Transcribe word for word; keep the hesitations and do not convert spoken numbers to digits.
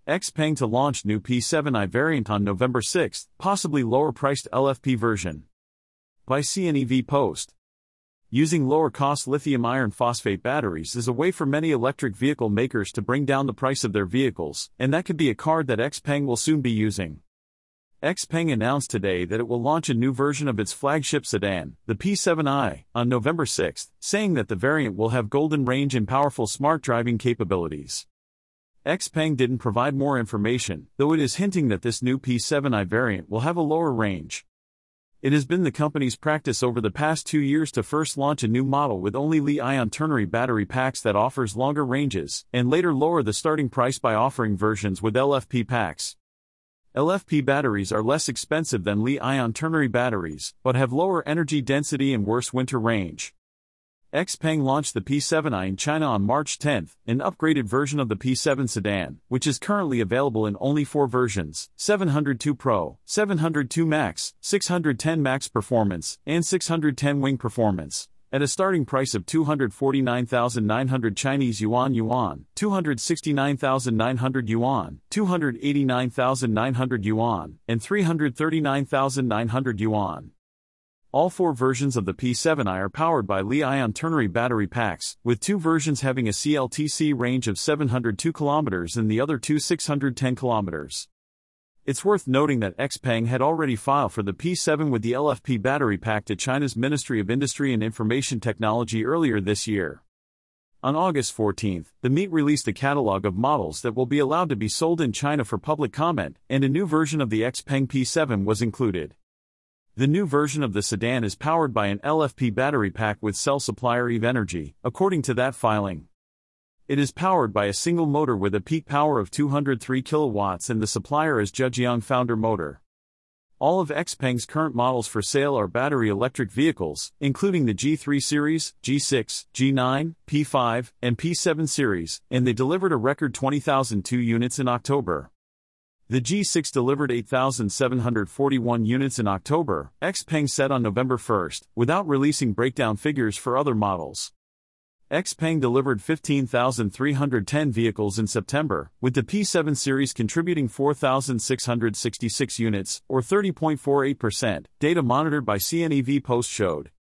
XPeng to launch new P seven i variant on November sixth, possibly lower-priced L F P version. By C N E V Post. Using lower-cost lithium iron phosphate batteries is a way for many electric vehicle makers to bring down the price of their vehicles, and that could be a card that XPeng will soon be using. XPeng announced today that it will launch a new version of its flagship sedan, the P seven i, on November sixth, saying that the variant will have golden range and powerful smart driving capabilities. XPeng didn't provide more information, though it is hinting that this new P seven i variant will have a lower range. It has been the company's practice over the past two years to first launch a new model with only Li-ion ternary battery packs that offers longer ranges, and later lower the starting price by offering versions with L F P packs. L F P batteries are less expensive than Li-ion ternary batteries, but have lower energy density and worse winter range. XPeng launched the P seven i in China on March tenth, an upgraded version of the P seven sedan, which is currently available in only four versions: seven hundred two Pro, seven hundred two Max, six hundred ten Max Performance, and six hundred ten Wing Performance, at a starting price of two hundred forty-nine thousand nine hundred Chinese yuan yuan, two hundred sixty-nine thousand nine hundred yuan, two hundred eighty-nine thousand nine hundred yuan, and three hundred thirty-nine thousand nine hundred yuan. All four versions of the P seven i are powered by Li-ion ternary battery packs, with two versions having a C L T C range of seven hundred two kilometers and the other two six hundred ten kilometers. It's worth noting that XPeng had already filed for the P seven with the L F P battery pack to China's Ministry of Industry and Information Technology earlier this year. On August fourteenth, the M I T released a catalog of models that will be allowed to be sold in China for public comment, and a new version of the XPeng P seven was included. The new version of the sedan is powered by an L F P battery pack with cell supplier Eve Energy, according to that filing. It is powered by a single motor with a peak power of two hundred three kilowatts, and the supplier is Zhejiang Founder Motor. All of XPeng's current models for sale are battery electric vehicles, including the G three series, G six, G nine, P five, and P seven series, and they delivered a record twenty thousand two units in October. The G six delivered eight thousand seven hundred forty-one units in October, XPeng said on November first, without releasing breakdown figures for other models. XPeng delivered fifteen thousand three hundred ten vehicles in September, with the P seven series contributing four thousand six hundred sixty-six units, or thirty point four eight percent, data monitored by C N E V Post showed.